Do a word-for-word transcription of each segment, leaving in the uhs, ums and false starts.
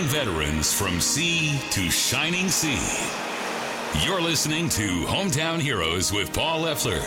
veterans from sea to shining sea. You're listening to Hometown Heroes with Paul Leffler.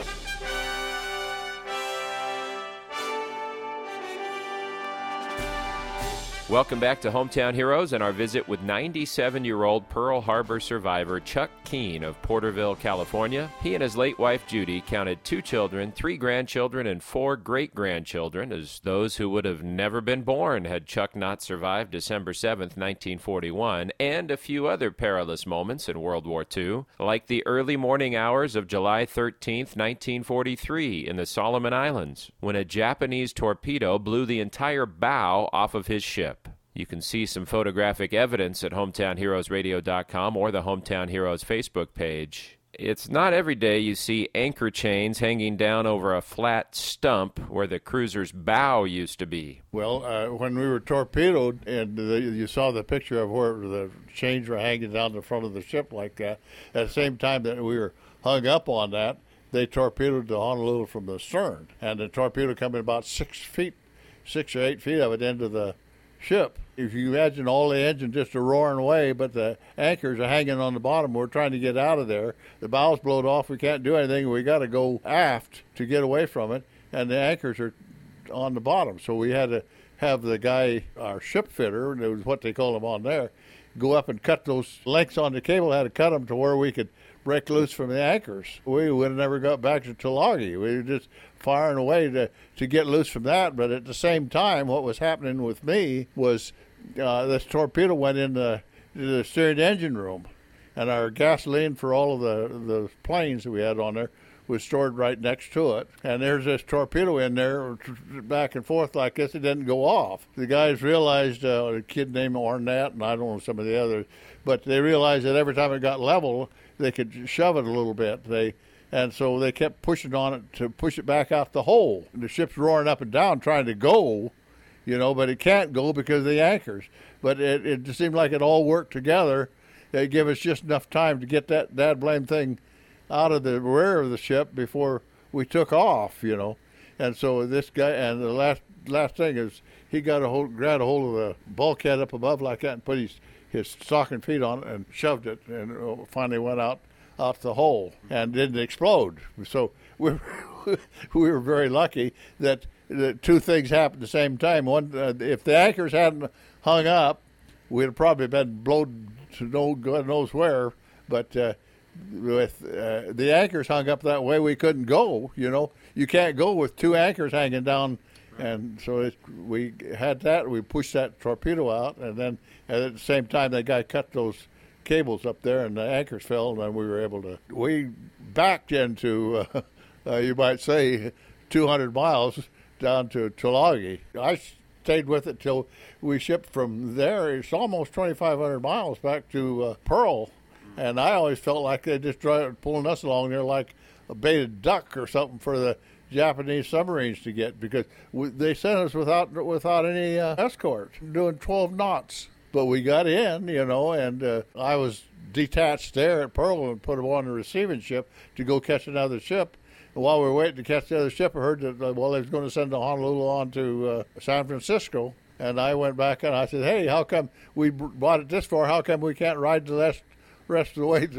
Welcome back to Hometown Heroes and our visit with ninety-seven-year-old Pearl Harbor survivor Chuck Keene of Porterville, California. He and his late wife Judy counted two children, three grandchildren, and four great-grandchildren as those who would have never been born had Chuck not survived December seventh, nineteen forty-one, and a few other perilous moments in World War Two, like the early morning hours of July thirteenth, nineteen forty-three in the Solomon Islands, when a Japanese torpedo blew the entire bow off of his ship. You can see some photographic evidence at hometown heroes radio dot com or the Hometown Heroes Facebook page. It's not every day you see anchor chains hanging down over a flat stump where the cruiser's bow used to be. Well, uh, when we were torpedoed, and the, you saw the picture of where the chains were hanging down the front of the ship like that, at the same time that we were hung up on that, they torpedoed the Honolulu from the stern. And the torpedo coming about six feet, six or eight feet of it into the ship. If you imagine all the engine just a roaring away, but the anchors are hanging on the bottom. We're trying to get out of there. The bow's blown off. We can't do anything. We got to go aft to get away from it, and the anchors are on the bottom. So we had to have the guy, our ship fitter, and it was what they call him on there, go up and cut those lengths on the cable. Had to cut them to where we could break loose from the anchors. We would have never got back to Tulagi. We were just firing away to, to get loose from that. But at the same time, what was happening with me was uh, this torpedo went in the, the steering engine room, and our gasoline for all of the, the planes that we had on there was stored right next to it. And there's this torpedo in there back and forth like this. It didn't go off. The guys realized, uh, a kid named Ornette, and I don't know some of the others, but they realized that every time it got level, they could shove it a little bit. They And so they kept pushing on it to push it back out the hole. The ship's roaring up and down trying to go, you know, but it can't go because of the anchors. But it, it just seemed like it all worked together. They give us just enough time to get that dad blame thing out of the rear of the ship before we took off, you know. And so this guy, and the last last thing is he got a hold, grabbed a hold of the bulkhead up above like that and put his, his stocking feet on it and shoved it, and finally went out out the hole and didn't explode. So we were, we were very lucky that the two things happened at the same time. One, uh, if the anchors hadn't hung up, we'd have probably been blown to no God knows where. But uh, with uh, the anchors hung up that way, we couldn't go. You know, you can't go with two anchors hanging down. And so it, we had that. We pushed that torpedo out, and then at the same time, that guy cut those cables up there, and the anchors fell, and then we were able to. We backed into, uh, uh, you might say, two hundred miles down to Tulagi. I stayed with it till we shipped from there. It's almost twenty-five hundred miles back to uh, Pearl, and I always felt like they just tried pulling us along there like a baited duck or something for the Japanese submarines to get, because we, they sent us without without any uh, escort, doing twelve knots. But we got in, you know, and uh, I was detached there at Pearl and put them on the receiving ship to go catch another ship. And while we were waiting to catch the other ship, I heard that, uh, well, they was going to send the Honolulu on to uh, San Francisco. And I went back and I said, hey, how come we brought it this far? How come we can't ride the rest, rest of the way?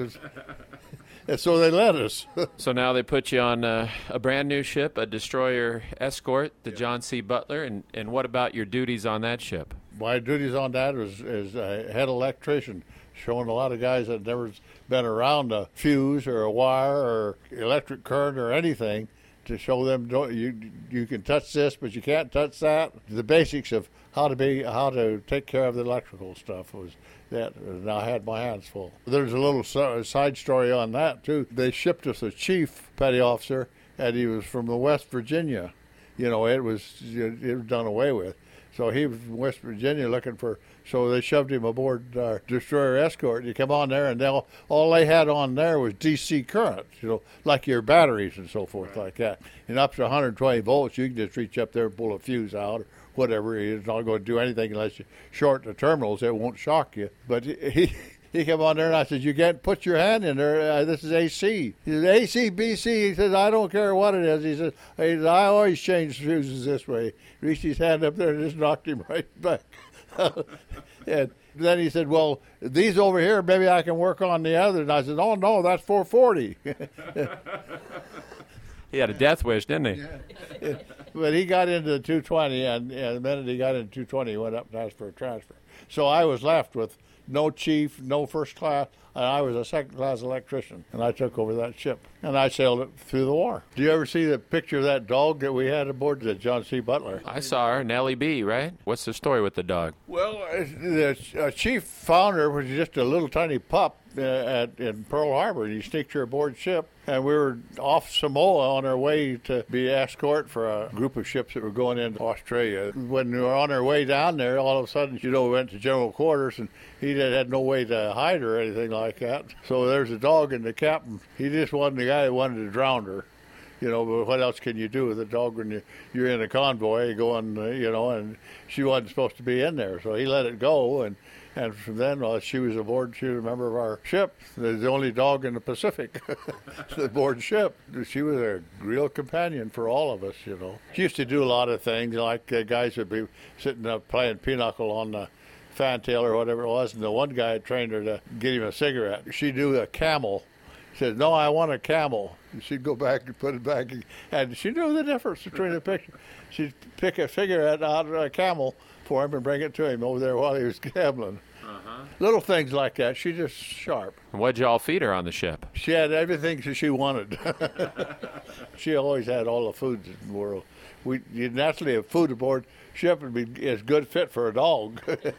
And so they let us. So now they put you on uh, a brand new ship, a destroyer escort, the John C. Butler. And, and what about your duties on that ship? My duties on that is, is a head electrician, showing a lot of guys that never been around a fuse or a wire or electric current or anything, to show them don't, you you can touch this, but you can't touch that. The basics of how to be how to take care of the electrical stuff was that, and I had my hands full. There's a little side story on that too. They shipped us a chief petty officer, and he was from the West Virginia. You know, it was it was done away with. So he was in West Virginia looking for, so they shoved him aboard our destroyer escort. You come on there, and all, all they had on there was D C current, you know, like your batteries and so forth, right, like that. And up to one hundred twenty volts, you can just reach up there and pull a fuse out or whatever. It's not going to do anything unless you short the terminals. It won't shock you. But he... He came on there, and I said, you can't put your hand in there. Uh, this is A C. He said, A C, B C. He says, I don't care what it is. He said, I always change fuses this way. He reached his hand up there and just knocked him right back. And then he said, well, these over here, maybe I can work on the other. And I said, oh, no, that's four forty. He had a death wish, didn't he? Yeah. But he got into the two twenty, and, and the minute he got into two twenty, he went up and asked for a transfer. So I was left with no chief, no first class, and I was a second-class electrician, and I took over that ship, and I sailed it through the war. Do you ever see the picture of that dog that we had aboard, the John C. Butler? I saw her, Nellie B., right? What's the story with the dog? Well, uh, the uh, chief found her was just a little tiny pup uh, at in Pearl Harbor, and he sneaked her aboard ship, and we were off Samoa on our way to be escort for a group of ships that were going into Australia. When we were on our way down there, all of a sudden, you know, we went to general quarters, and he had no way to hide her or anything like that. So there's a dog, and the captain, he just wasn't the guy that wanted to drown her. You know, but what else can you do with a dog when you, you're in a convoy going, uh, you know, and she wasn't supposed to be in there. So he let it go, and, and from then, well, she was aboard, she was a member of our ship. The only dog in the Pacific aboard ship. She was a real companion for all of us, you know. She used to do a lot of things, like uh, guys would be sitting up playing pinochle on the fantail or whatever it was, and the one guy had trained her to get him a cigarette. She'd do a Camel. She said, no, I want a Camel. And she'd go back and put it back, and she knew the difference between the picture. She'd pick a cigarette out of a Camel for him and bring it to him over there while he was gambling. Uh-huh. Little things like that. She's just sharp. What'd y'all feed her on the ship? She had everything she wanted. She always had all the foods in the world. We you naturally have food aboard ship would be as good fit for a dog.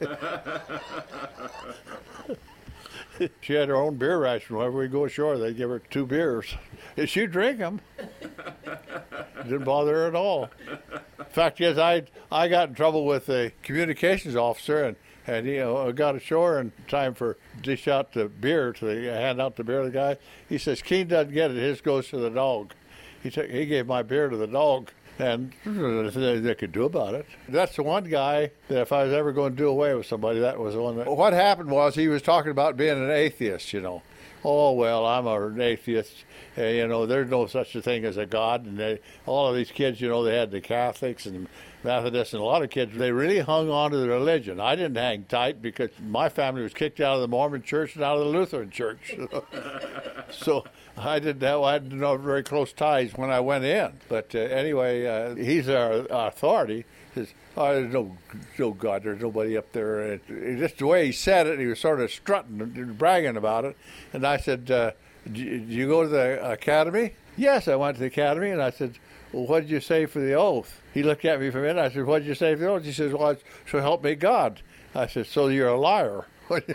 She had her own beer ration. Whenever we go ashore, they give her two beers. And she'd drink them. Didn't bother her at all. Fact is, I I got in trouble with the communications officer, and and you know I got ashore in time for dish out the beer to the hand out the beer to the guy. He says, Keene doesn't get it. His goes to the dog. He took he gave my beer to the dog. And they could do about it. That's the one guy that if I was ever going to do away with somebody, that was the one. That, what happened was he was talking about being an atheist, you know. Oh, well, I'm an atheist. Uh, you know, there's no such a thing as a God. And they, all of these kids, you know, they had the Catholics and Methodists, and a lot of kids, they really hung on to the religion. I didn't hang tight because my family was kicked out of the Mormon church and out of the Lutheran church. So I didn't have, I didn't have very close ties when I went in. But uh, anyway, uh, he's our, our authority. He says, oh, there's no, no God, there's nobody up there. And just the way he said it, he was sort of strutting and bragging about it. And I said, uh, did you go to the academy? Yes, I went to the academy. And I said, well, what did you say for the oath? He looked at me for a minute. I said, what did you say for the oath? He says, well, so help me God. I said, so you're a liar.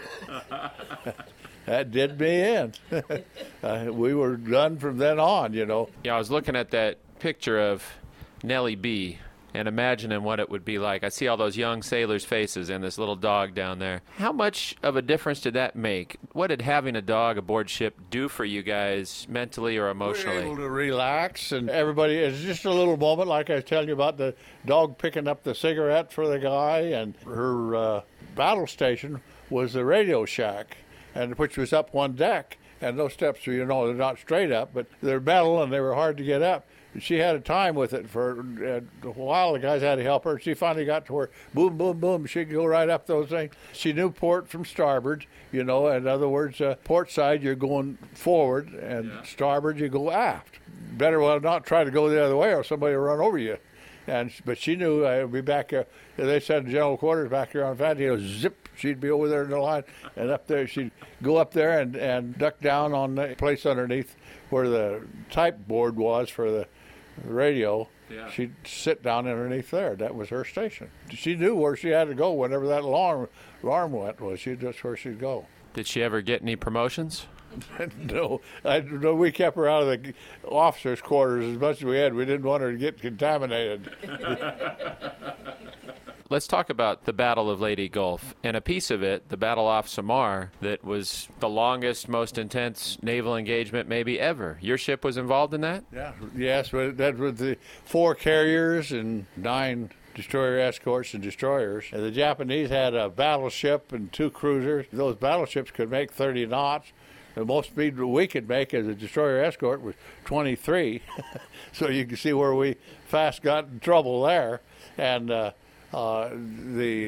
That did me in. uh, we were done from then on, you know. Yeah, I was looking at that picture of Nellie B. and imagining what it would be like. I see all those young sailors' faces and this little dog down there. How much of a difference did that make? What did having a dog aboard ship do for you guys mentally or emotionally? We were able to relax, and everybody, it's just a little moment, like I was telling you about the dog picking up the cigarette for the guy, and her uh, battle station was the radio shack, and which was up one deck, and those steps, you know, they're not straight up, but they're metal, and they were hard to get up. She had a time with it for uh, a while. The guys had to help her. She finally got to where boom, boom, boom, she could go right up those things. She knew port from starboard, you know. In other words, uh, port side, you're going forward, and yeah. Starboard, you go aft. Better well not try to go the other way or somebody will run over you. And But she knew I would be back there. They said in general quarters back there on Fantail, zip, she'd be over there in the line. And up there, she'd go up there and, and duck down on the place underneath where the type board was for the radio. Yeah. She'd sit down underneath there. That was her station. She knew where she had to go whenever that alarm, alarm went. Was she just where she'd go. Did she ever get any promotions? No, I, no, we kept her out of the officers' quarters as much as we had. We didn't want her to get contaminated. Let's talk about the Battle of Leyte Gulf, and a piece of it, the Battle off Samar, that was the longest, most intense naval engagement maybe ever. Your ship was involved in that? Yeah, yes, but that was the four carriers and nine destroyer escorts and destroyers. And the Japanese had a battleship and two cruisers. Those battleships could make thirty knots. The most speed we could make as a destroyer escort was twenty-three. So you can see where we fast got in trouble there. And uh, uh, the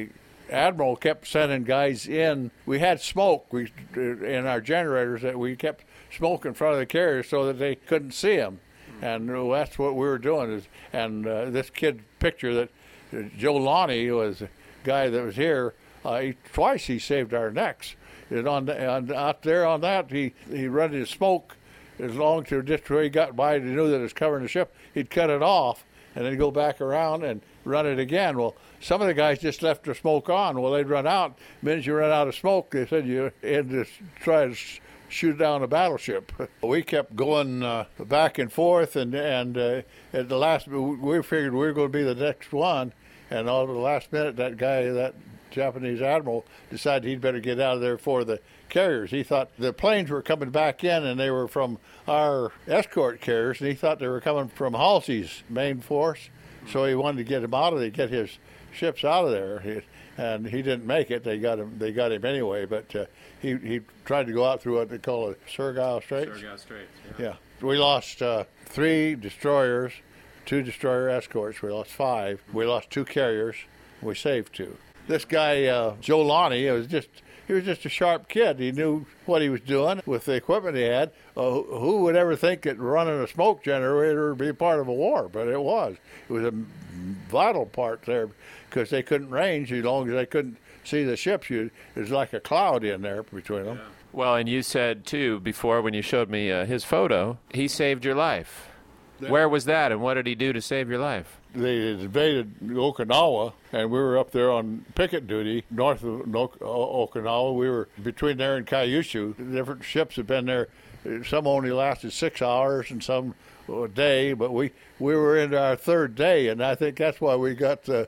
admiral kept sending guys in. We had smoke we in our generators that we kept smoke in front of the carriers so that they couldn't see them. And that's what we were doing. Is, and uh, this kid picture that uh, Joe Lonnie was a guy that was here, uh, he, twice he saved our necks. And on, on out there on that, he, he run his smoke as long as just where he got by, he knew that it was covering the ship, he'd cut it off and then go back around and run it again. Well, some of the guys just left their smoke on. Well, they'd run out. The minute you run out of smoke, they said you had to try to shoot down a battleship. We kept going uh, back and forth, and and uh, at the last, we figured we were going to be the next one, and all the last minute, that guy, that Japanese admiral, decided he'd better get out of there for the carriers. He thought the planes were coming back in, and they were from our escort carriers, and he thought they were coming from Halsey's main force. So he wanted to get him out of there, get his ships out of there, he, and he didn't make it. They got him. They got him anyway. But uh, he he tried to go out through what they call the Surigao Straits. Surigao Straits. Yeah. yeah. We lost uh, three destroyers, two destroyer escorts. We lost five. We lost two carriers. We saved two. This guy uh, Joe Lonnie was just. He was just a sharp kid. He knew what he was doing with the equipment he had. Uh, who would ever think that running a smoke generator would be part of a war? But it was. It was a vital part there because they couldn't range as long as they couldn't see the ships. You, there's like a cloud in there between them. Yeah. Well, and you said, too, before when you showed me uh, his photo, he saved your life. Yeah. Where was that, and what did he do to save your life? They invaded Okinawa, and we were up there on picket duty north of Okinawa. We were between there and Kyushu. Different ships had been there. Some only lasted six hours and some a day, but we, we were into our third day, and I think that's why we got the,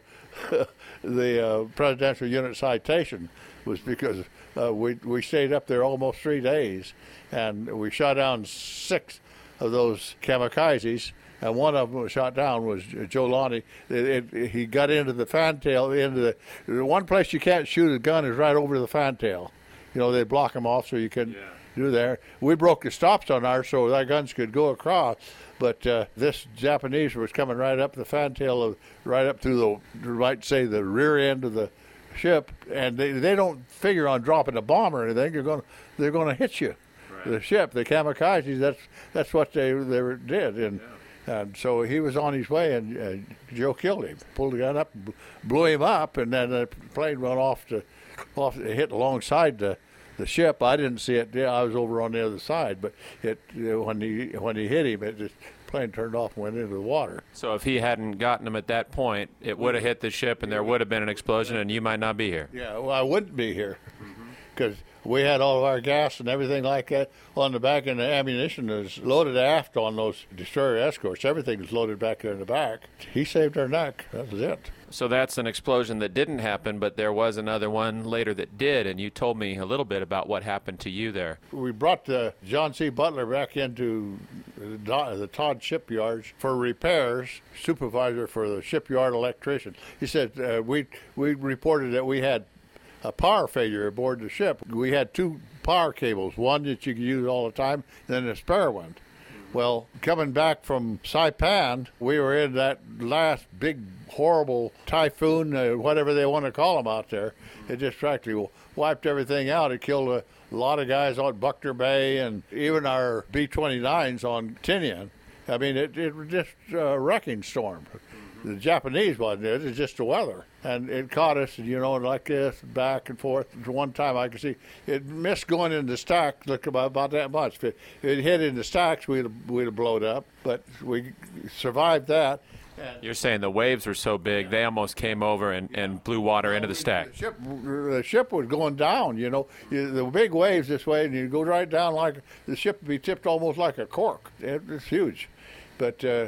the uh, Presidential Unit Citation, was because uh, we, we stayed up there almost three days, and we shot down six of those kamikazes. And one of them was shot down was Joe Lonnie. It, it, he got into the fantail. Into the, the one place you can't shoot a gun is right over the fantail. You know, they block them off so you couldn't yeah. do there. We broke the stops on ours so our guns could go across. But uh, this Japanese was coming right up the fantail, of, right up through the, you might say, the rear end of the ship. And they, they don't figure on dropping a bomb or anything. They're going they're going to hit you. Right. The ship, the kamikazes. That's that's what they they did. And. Yeah. And so he was on his way, and uh, Joe killed him. Pulled the gun up, blew him up, and then the plane went off to, off, it hit alongside the, the ship. I didn't see it. I was over on the other side, but it you know, when he when he hit him, it just plane turned off and went into the water. So if he hadn't gotten him at that point, it would have hit the ship, and there would have been an explosion, and you might not be here. Yeah, well, I wouldn't be here because. Mm-hmm. We had all of our gas and everything like that on the back, and the ammunition was loaded aft on those destroyer escorts. Everything was loaded back there in the back. He saved our neck. That was it. So that's an explosion that didn't happen, but there was another one later that did, and you told me a little bit about what happened to you there. We brought uh, John C. Butler back into the, the Todd shipyards for repairs, supervisor for the shipyard electrician. He said uh, we we reported that we had a power failure aboard the ship. We had two power cables, one that you could use all the time, and then a spare one. Well, coming back from Saipan, we were in that last big, horrible typhoon, uh, whatever they want to call them out there. It just practically wiped everything out. It killed a lot of guys on Buckner Bay and even our B twenty-nines on Tinian. I mean, it, it was just a wrecking storm. The Japanese wasn't it, it was just the weather. And it caught us, you know, like this, back and forth. One time I could see it missed going in the stack, look about, about that much. If it, if it hit in the stacks, we'd have, we'd have blown up. But we survived that. And you're saying the waves were so big, they almost came over and, and blew water into the stack. The ship, the ship was going down, you know. The big waves this way, and you go right down like the ship would be tipped almost like a cork. It was huge. But... Uh,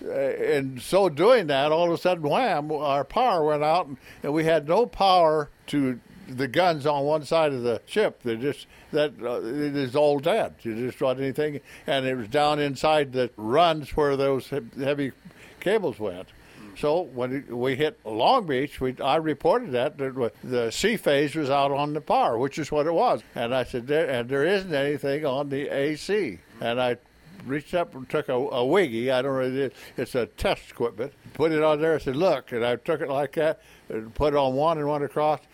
and so doing that, all of a sudden, wham, our power went out, and, and we had no power to the guns on one side of the ship. They just that uh, it is all dead. You just wasn't anything, and it was down inside the runs where those heavy cables went. So when we hit Long Beach, we I reported that, that the C phase was out on the power, which is what it was. And I said, there, and there isn't anything on the A C. And I reached up and took a, a wiggy. I don't know, it's a test equipment. Put it on there. I said, look, and I took it like that, and put it on one and one across,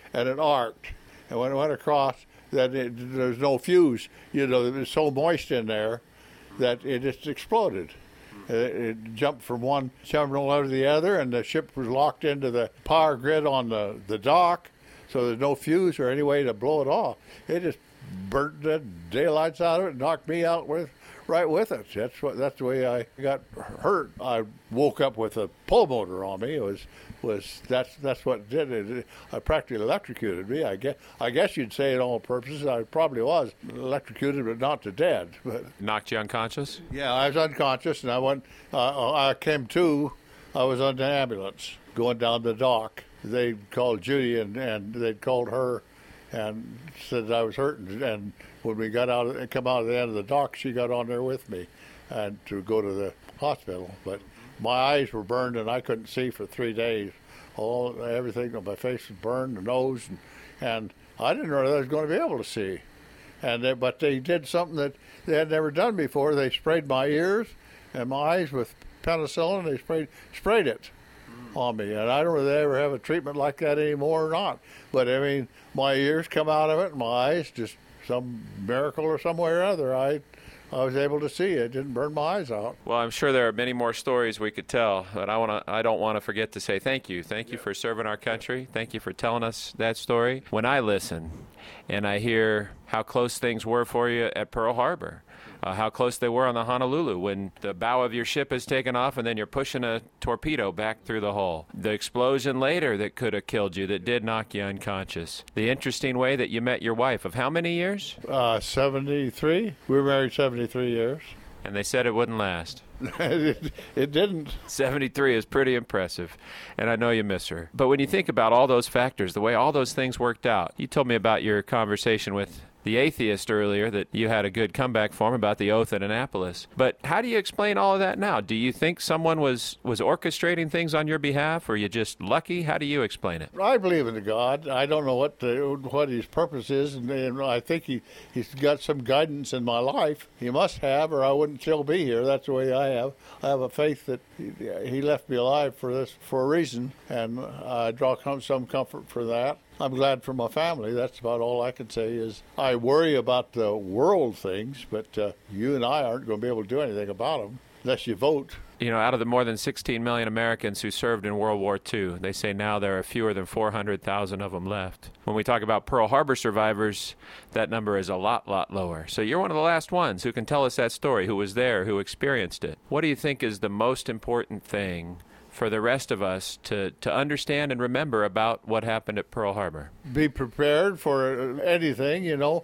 and it arced. And when it went across, that it, there's no fuse. You know, it was so moist in there that it just exploded. It, it jumped from one terminal to the other, and the ship was locked into the power grid on the, the dock, so there's no fuse or any way to blow it off. It just burnt the daylights out of it and knocked me out with right with it. That's what. That's the way I got hurt. I woke up with a pull motor on me. It was was that's that's what did it. I practically electrocuted me. I guess I guess you'd say it all purposes. I probably was electrocuted, but not to dead. But knocked you unconscious? Yeah, I was unconscious, and I went. Uh, I came to. I was on the ambulance going down the dock. They called Judy, and, and they'd called her, and said I was hurt. And, and when we got out, and come out of the end of the dock, she got on there with me, and to go to the hospital. But my eyes were burned, and I couldn't see for three days. All everything on my face was burned, the nose, and, and I didn't know that I was going to be able to see. And they, but they did something that they had never done before. They sprayed my ears and my eyes with penicillin. They sprayed sprayed it on me, and I don't know if they ever have a treatment like that anymore or not. But I mean, my ears come out of it, and my eyes, just some miracle or some way or other, I I was able to see. It didn't burn my eyes out. Well, I'm sure there are many more stories we could tell, but I want to. I don't want to forget to say thank you. Thank you yeah. for serving our country. Thank you for telling us that story. When I listen and I hear how close things were for you at Pearl Harbor, uh, how close they were on the Honolulu when the bow of your ship is taken off and then you're pushing a torpedo back through the hull, the explosion later that could have killed you, that did knock you unconscious, the interesting way that you met your wife of how many years? Uh, seventy-three. We were married seventy-three years. And they said it wouldn't last. it, it didn't. seventy-three is pretty impressive, and I know you miss her. But when you think about all those factors, the way all those things worked out, you told me about your conversation with the atheist earlier, that you had a good comeback for him about the oath at Annapolis. But how do you explain all of that now? Do you think someone was, was orchestrating things on your behalf, or are you just lucky? How do you explain it? I believe in God. I don't know what the, what his purpose is, and, and I think he, he's got some guidance in my life. He must have, or I wouldn't still be here. That's the way I have. I have a faith that he, he left me alive for this for a reason, and I draw some comfort for that. I'm glad for my family. That's about all I can say. Is I worry about the world things, but uh, you and I aren't going to be able to do anything about them unless you vote. You know, out of the more than sixteen million Americans who served in World War Two, they say now there are fewer than four hundred thousand of them left. When we talk about Pearl Harbor survivors, that number is a lot, lot lower. So you're one of the last ones who can tell us that story, who was there, who experienced it. What do you think is the most important thing for the rest of us to, to understand and remember about what happened at Pearl Harbor? Be prepared for anything, you know.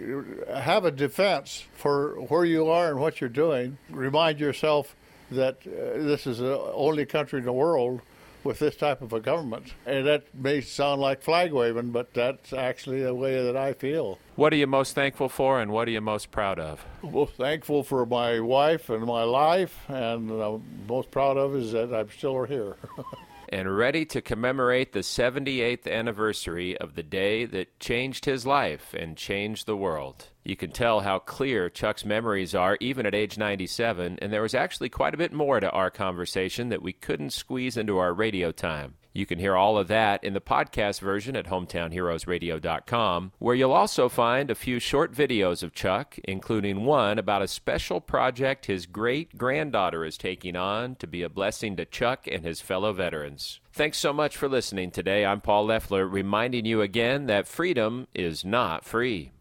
Have a defense for where you are and what you're doing. Remind yourself that uh, this is the only country in the world with this type of a government. And that may sound like flag waving, but that's actually the way that I feel. What are you most thankful for, and what are you most proud of? Well, thankful for my wife and my life, and I'm most proud of is that I'm still here. And ready to commemorate the seventy-eighth anniversary of the day that changed his life and changed the world. You can tell how clear Chuck's memories are even at age ninety-seven, and there was actually quite a bit more to our conversation that we couldn't squeeze into our radio time. You can hear all of that in the podcast version at hometown heroes radio dot com, where you'll also find a few short videos of Chuck, including one about a special project his great-granddaughter is taking on to be a blessing to Chuck and his fellow veterans. Thanks so much for listening today. I'm Paul Leffler, reminding you again that freedom is not free.